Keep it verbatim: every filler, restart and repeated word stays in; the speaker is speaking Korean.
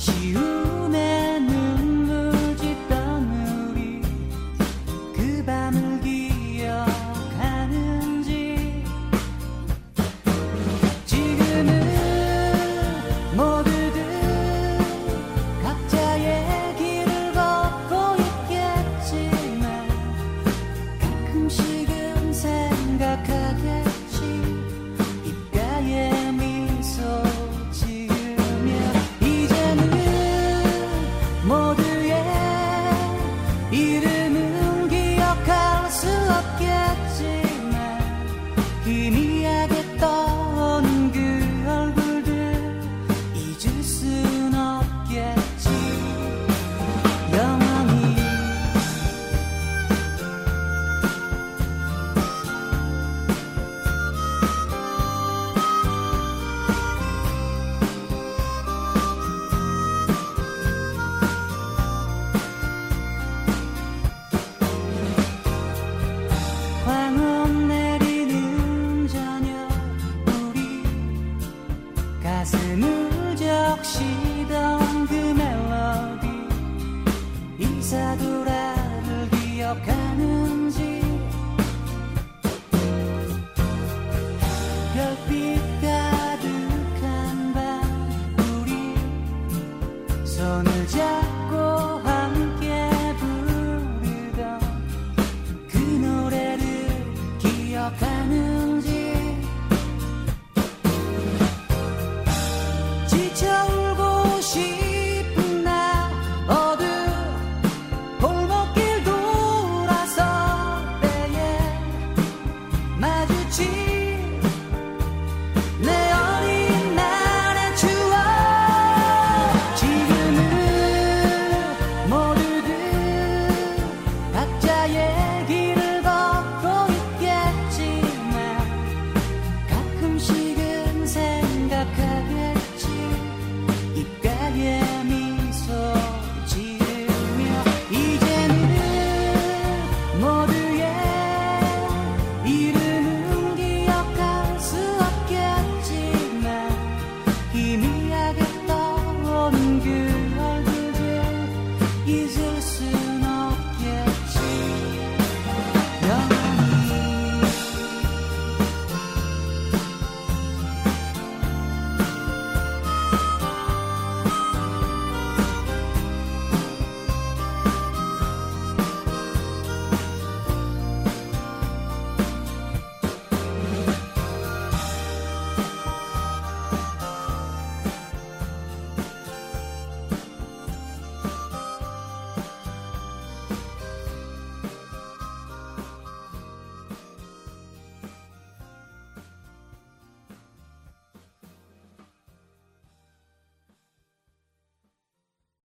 아쉬움에 눈물 짓던 우리 그 밤을 기억하는지 지금은 모두들 각자의 길을 걷고 있겠지만 가끔씩은 생각하겠지 입가에 미소 지으며 이제는 모두의 이름은 기억할 수 없겠지만 희미하게 떠오는 그 얼굴들 잊을 순 없겠지 영원히 황혼 내리는 저녁 우리 가슴을 적시던 그 멜로디 이사도라를 기억하는지 별빛 가득한 밤 우리 손을 잡고 함께 부르던 그 노래를 기억하는지 지쳐